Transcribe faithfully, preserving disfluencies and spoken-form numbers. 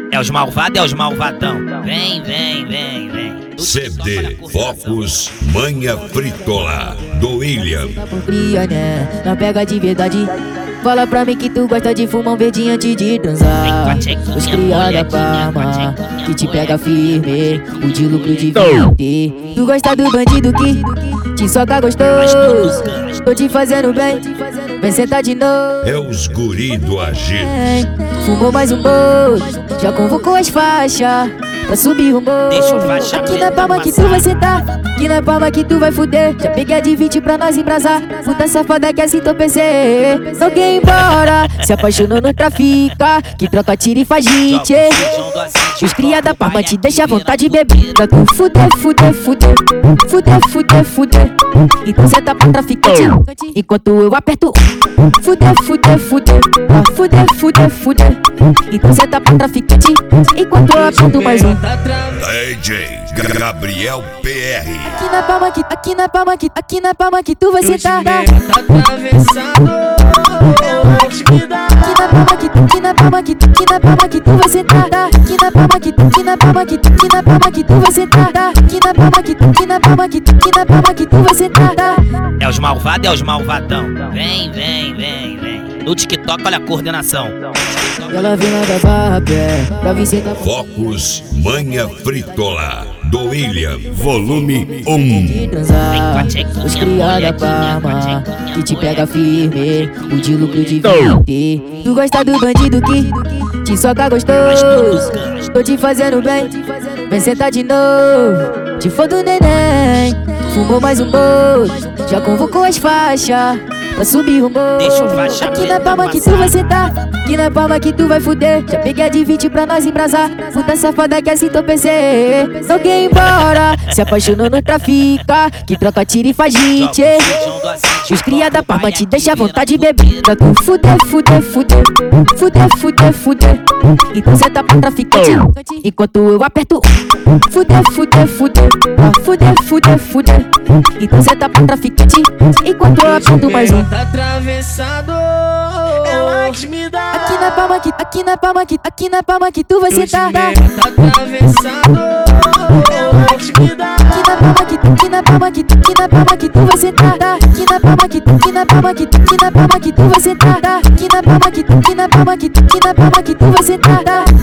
É os malvados, é os malvadão. Vem, vem, vem, vem. C D Focus Manha Fritola do William. Cria, né? Não pega de verdade. Fala pra mim que tu gosta de fumar um verdinho antes de transar. Os cria da Parma que te pega firme, o de lucro de vinte. Tu gosta do bandido que te soca gostoso. Tô te fazendo bem, vem sentar de novo. É os guri do agito. Fumou mais um bolo, já convocou as faixas pra subir o morro. Deixa o faixa Aqui preta na palma que tu vai sentar, aqui na palma que tu vai fuder. Já peguei a de vinte pra nós embrasar. Puta safada que assim tô pensei. Não quer ir embora, se apaixonou no trafica, que troca tiro e faz hit. Os cria da Parma te deixa à vontade de beber. Pra tu fuder, fuder, fuder, fuder, fuder, fuder. Então senta pra traficante, enquanto eu aperto. Fuder, fuder, fuder, pra fuder, fuder, fuder. Então senta pra traficante, enquanto eu aperto mais um. D J Gabriel P R. Aqui na palma que, aqui na palma que, aqui na palma que tu vai sentar. Tá atravessado, eu te me dar. Aqui na palma que, aqui na palma que, aqui na palma que tu vai sentar. Aqui na palma que, aqui na palma que, aqui na palma que tu vai sentar. Aqui na palma que, aqui na palma que, aqui na palma que tu vai sentar. É os malvados, é os malvadão. Vem, vem, vem, vem. No TikTok, olha a coordenação. Ela vem lá da barra, pé, pra vir sentar. Focus Manha Fritola do William. Volume um. Transar, os cria da Parma que te pega firme, o de lucro de vinte. Tu gosta do bandido que te soca gostoso. Tô te fazendo bem, vem sentar de novo. Te for do neném, fumou mais um bolo, já convocou as faixas pra subir o morro. Deixa o faixa Aqui na preta palma que tu vai sentar, aqui na palma que tu vai fuder. Já peguei a de vinte pra nós embrasar. Puta safada que assim tô pensei. Não quer ir embora, se apaixonou no trafica, que troca tiro e faz hit. Os cria da Parma te deixa à vontade de beber. Pra tu fuder, fuder, fuder, fuder, fuder, fuder. Então senta pra traficante, enquanto eu aperto. Fuder, fuder, fuder, pra fuder, fuder, fuder. Então senta pra traficante, enquanto eu aperto mais um. Tá atravessado, ela te me dá. Aqui na palma que, aqui na palma que, aqui na palma que tu vai sentar. Tá atravessado, ela te me dá. Aqui na palma que, aqui na palma que, aqui na palma que tu vai sentar. Aqui na palma que, aqui na palma que, aqui na palma que tu vai sentar. Aqui na palma que, aqui na palma que, aqui na palma que tu vai sentar.